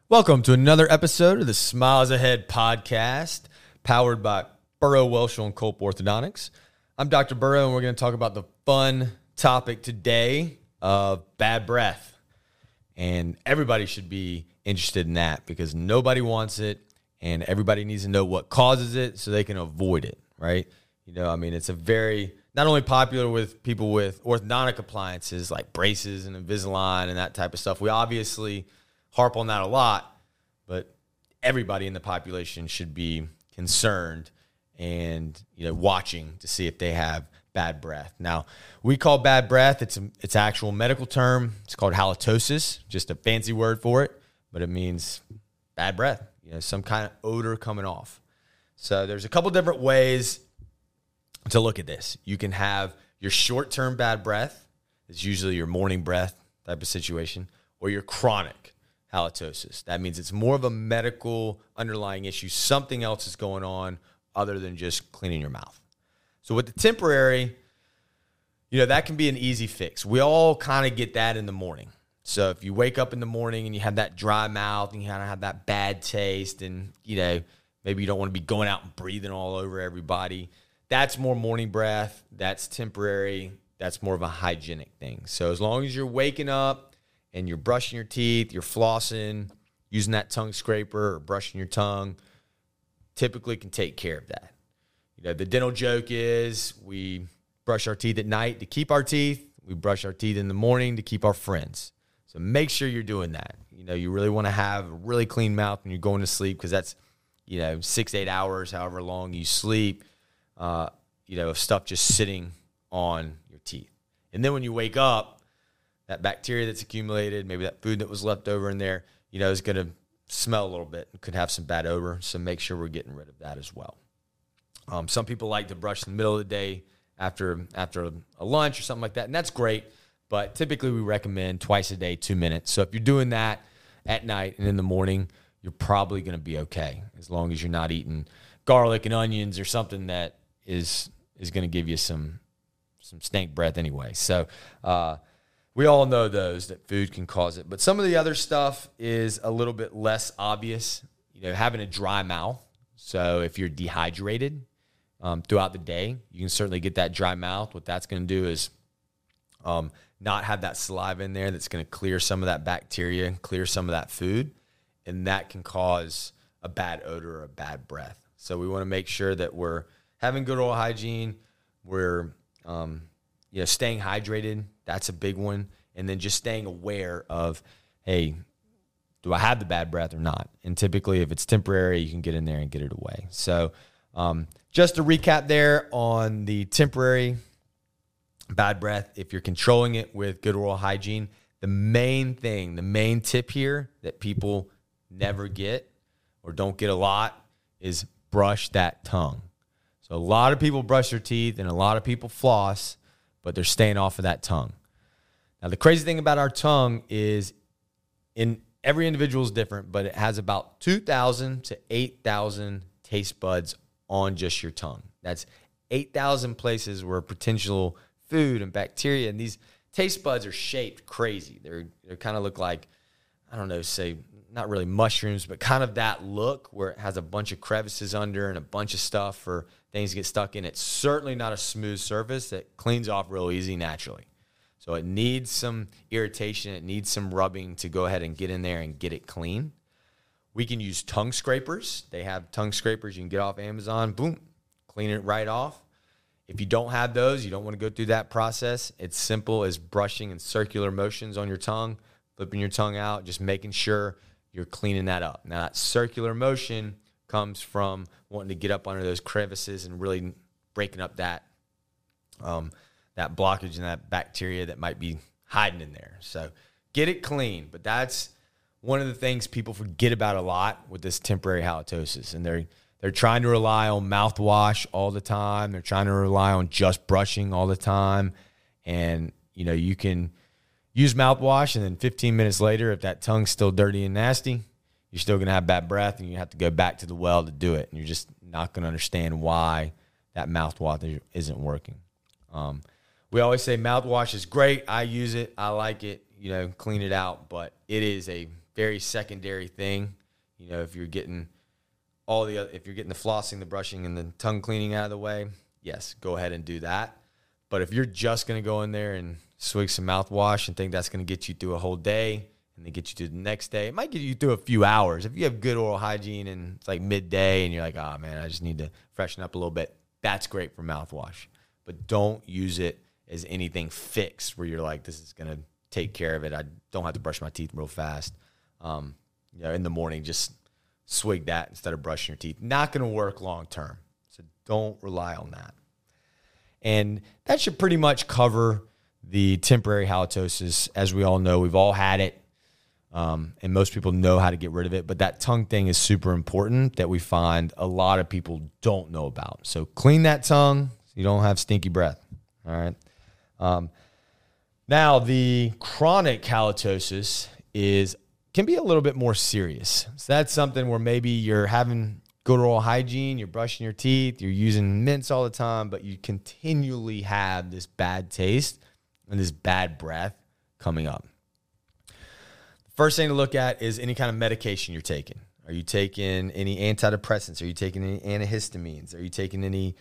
Welcome to another episode of the Smiles Ahead podcast, powered by Burrow, Welshel, and Culp Orthodontics. I'm Dr. Burrow, and we're going to talk about the fun topic today of bad breath. And everybody should be interested in that because nobody wants it, and everybody needs to know what causes it so they can avoid it, right? It's a very, not only popular with people with orthodontic appliances like braces and Invisalign and that type of stuff. We obviously harp on that a lot, but everybody in the population should be concerned and watching to see if they have bad breath. Now, we call bad breath, it's an actual medical term. It's called halitosis, just a fancy word for it, but it means bad breath, some kind of odor coming off. So there's a couple different ways to look at this. You can have your short-term bad breath, it's usually your morning breath type of situation, or your chronic halitosis. That means it's more of a medical underlying issue. Something else is going on other than just cleaning your mouth. So with the temporary, that can be an easy fix. We all kind of get that in the morning. So if you wake up in the morning and you have that dry mouth and you kind of have that bad taste and, maybe you don't want to be going out and breathing all over everybody, that's more morning breath. That's temporary. That's more of a hygienic thing. So as long as you're waking up and you're brushing your teeth, you're flossing, using that tongue scraper or brushing your tongue, typically can take care of that. The dental joke is we brush our teeth at night to keep our teeth. We brush our teeth in the morning to keep our friends. So make sure you're doing that. You really want to have a really clean mouth when you're going to sleep because that's, 6 to 8 hours, however long you sleep, of stuff just sitting on your teeth. And then when you wake up, that bacteria that's accumulated, maybe that food that was left over in there, is going to smell a little bit and could have some bad odor. So make sure we're getting rid of that as well. Some people like to brush in the middle of the day after a lunch or something like that, and that's great. But typically we recommend twice a day, 2 minutes. So if you're doing that at night and in the morning, you're probably going to be okay as long as you're not eating garlic and onions or something that is going to give you some stank breath anyway. So we all know that food can cause it. But some of the other stuff is a little bit less obvious. Having a dry mouth. So if you're dehydrated throughout the day, you can certainly get that dry mouth. What that's going to do is not have that saliva in there that's going to clear some of that bacteria and clear some of that food. And that can cause a bad odor or a bad breath. So we want to make sure that we're having good oral hygiene. We're staying hydrated. That's a big one. And then just staying aware of, hey, do I have the bad breath or not? And typically, if it's temporary, you can get in there and get it away. So just to recap there on the temporary bad breath, if you're controlling it with good oral hygiene, the main tip here that people never get or don't get a lot is brush that tongue. So a lot of people brush their teeth and a lot of people floss, but they're staying off of that tongue. Now, the crazy thing about our tongue is every individual is different, but it has about 2,000 to 8,000 taste buds on just your tongue. That's 8,000 places where potential food and bacteria, and these taste buds are shaped crazy. They kind of look like, say, not really mushrooms, but kind of that look where it has a bunch of crevices under and a bunch of stuff for things to get stuck in. It's certainly not a smooth surface that cleans off real easy naturally. So it needs some irritation. It needs some rubbing to go ahead and get in there and get it clean. We can use tongue scrapers. They have tongue scrapers you can get off Amazon. Boom, clean it right off. If you don't have those, you don't want to go through that process. It's simple as brushing in circular motions on your tongue, flipping your tongue out, just making sure you're cleaning that up. Now, that circular motion comes from wanting to get up under those crevices and really breaking up that blockage and that bacteria that might be hiding in there. So get it clean. But that's one of the things people forget about a lot with this temporary halitosis. And they're trying to rely on mouthwash all the time. They're trying to rely on just brushing all the time. And, you can use mouthwash, and then 15 minutes later, if that tongue's still dirty and nasty, you're still going to have bad breath, and you have to go back to the well to do it. And you're just not going to understand why that mouthwash isn't working. We always say mouthwash is great. I use it. I like it. Clean it out. But it is a very secondary thing. You know, if you're getting if you're getting the flossing, the brushing, and the tongue cleaning out of the way, yes, go ahead and do that. But if you're just going to go in there and swig some mouthwash and think that's going to get you through a whole day and then get you to the next day, it might get you through a few hours. If you have good oral hygiene and it's like midday and you're like, oh, man, I just need to freshen up a little bit, that's great for mouthwash. But don't use it as anything fixed where you're like, this is going to take care of it. I don't have to brush my teeth real fast. In the morning, just swig that instead of brushing your teeth. Not going to work long term. So don't rely on that. And that should pretty much cover the temporary halitosis. As we all know, we've all had it, and most people know how to get rid of it. But that tongue thing is super important that we find a lot of people don't know about. So clean that tongue so you don't have stinky breath. All right. Now, the chronic halitosis can be a little bit more serious. So that's something where maybe you're having good oral hygiene, you're brushing your teeth, you're using mints all the time, but you continually have this bad taste and this bad breath coming up. The first thing to look at is any kind of medication you're taking. Are you taking any antidepressants? Are you taking any antihistamines? Are you taking any,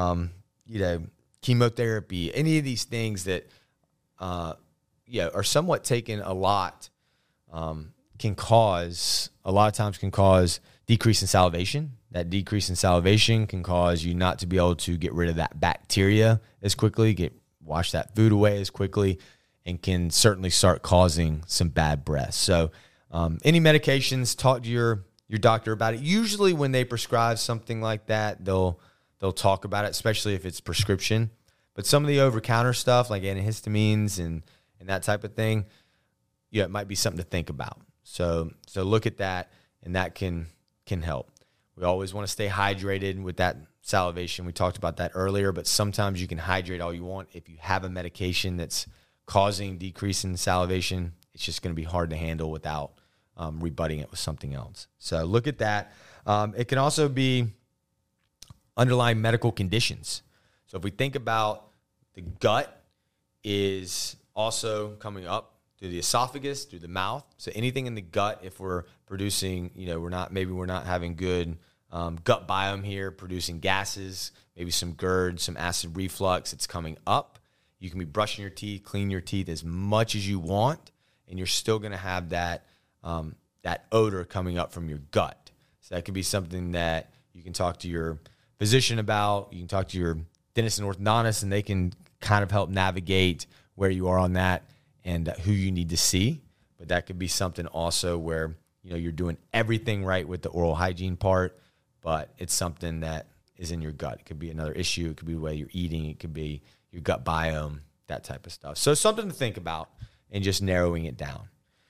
chemotherapy? Any of these things that, are somewhat taken a lot, can cause decrease in salivation. That decrease in salivation can cause you not to be able to get rid of that bacteria as quickly, wash that food away as quickly, and can certainly start causing some bad breath. So any medications, talk to your doctor about it. Usually when they prescribe something like that, they'll talk about it, especially if it's prescription. But some of the over-counter stuff like antihistamines and that type of thing, it might be something to think about. So look at that, and that can help. We always want to stay hydrated with that salivation. We talked about that earlier, but sometimes you can hydrate all you want. If you have a medication that's causing decrease in salivation, it's just going to be hard to handle without rebutting it with something else. So look at that. It can also be underlying medical conditions. So if we think about the gut is also coming up through the esophagus, through the mouth. So anything in the gut, if we're producing, we're not having good gut biome here, producing gases, maybe some GERD, some acid reflux, it's coming up. You can be brushing your teeth, clean your teeth as much as you want, and you're still going to have that odor coming up from your gut. So that could be something that you can talk to your physician about. You can talk to your dentist and orthodontist, and they can kind of help navigate where you are on that and who you need to see. But that could be something also where, you're doing everything right with the oral hygiene part, but it's something that is in your gut. It could be another issue. It could be the way you're eating. It could be your gut biome, that type of stuff. So something to think about and just narrowing it down.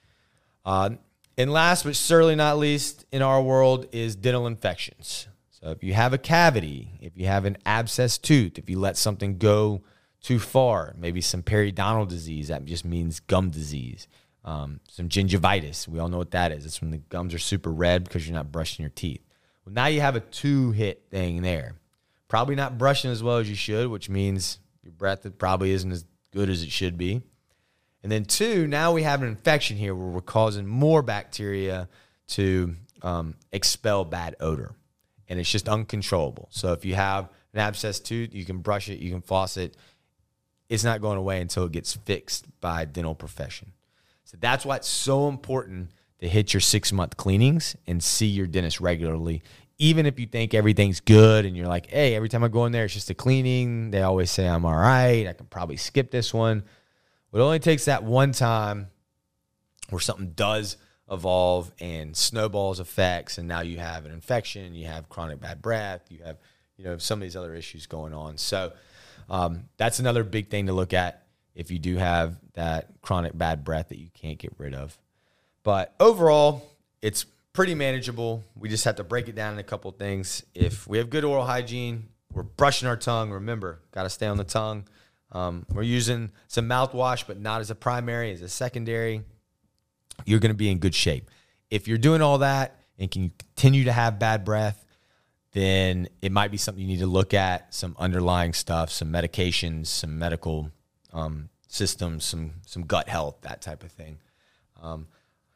And last but certainly not least in our world is dental infections. So if you have a cavity, if you have an abscessed tooth, if you let something go too far, maybe some periodontal disease, that just means gum disease. Some gingivitis, we all know what that is. It's when the gums are super red because you're not brushing your teeth. Well, now you have a two-hit thing there. Probably not brushing as well as you should, which means your breath probably isn't as good as it should be. And then two, now we have an infection here where we're causing more bacteria to expel bad odor. And it's just uncontrollable. So if you have an abscessed tooth, you can brush it, you can floss it. It's not going away until it gets fixed by a dental profession. So that's why it's so important to hit your 6-month cleanings and see your dentist regularly. Even if you think everything's good and you're like, hey, every time I go in there, it's just a cleaning. They always say I'm all right. I can probably skip this one. But it only takes that one time where something does evolve and snowballs effects, and now you have an infection, you have chronic bad breath, you have some of these other issues going on. So that's another big thing to look at if you do have that chronic bad breath that you can't get rid of. But overall, it's pretty manageable. We just have to break it down in a couple of things. If we have good oral hygiene, we're brushing our tongue. Remember, got to stay on the tongue. We're using some mouthwash, but not as a primary, as a secondary. You're going to be in good shape. If you're doing all that and can continue to have bad breath, then it might be something you need to look at, some underlying stuff, some medications, some medical systems, some gut health, that type of thing.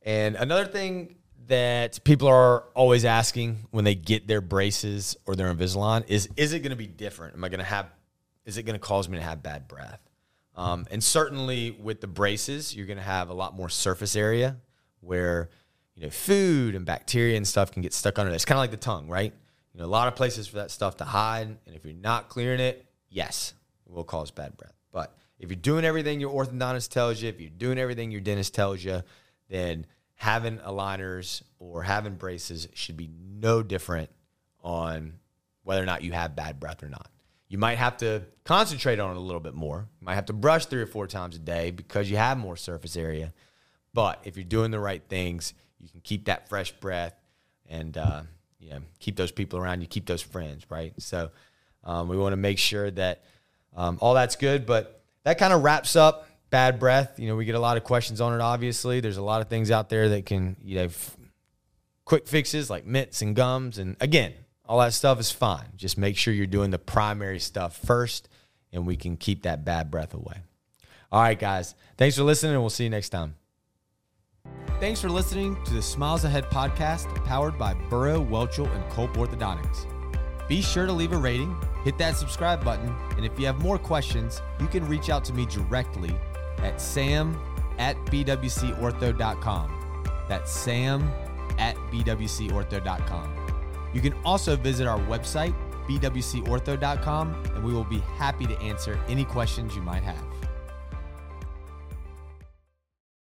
And another thing that people are always asking when they get their braces or their Invisalign is it going to be different? Is it going to cause me to have bad breath? And certainly with the braces, you're going to have a lot more surface area where, food and bacteria and stuff can get stuck under there. It's kind of like the tongue, right? A lot of places for that stuff to hide. And if you're not clearing it, yes, it will cause bad breath. But if you're doing everything your orthodontist tells you, if you're doing everything your dentist tells you, then having aligners or having braces should be no different on whether or not you have bad breath or not. You might have to concentrate on it a little bit more. You might have to brush 3 or 4 times a day because you have more surface area. But if you're doing the right things, you can keep that fresh breath and keep those people around you, keep those friends, right? So we want to make sure that all that's good. But that kind of wraps up bad breath. We get a lot of questions on it, obviously. There's a lot of things out there that can, quick fixes like mints and gums. And again, all that stuff is fine. Just make sure you're doing the primary stuff first, and we can keep that bad breath away. All right, guys. Thanks for listening, and we'll see you next time. Thanks for listening to the Smiles Ahead podcast, powered by Burrow, Welchel, and Culp Orthodontics. Be sure to leave a rating, hit that subscribe button, and if you have more questions, you can reach out to me directly at sam@bwcortho.com. That's sam@bwcortho.com. You can also visit our website, bwcortho.com, and we will be happy to answer any questions you might have.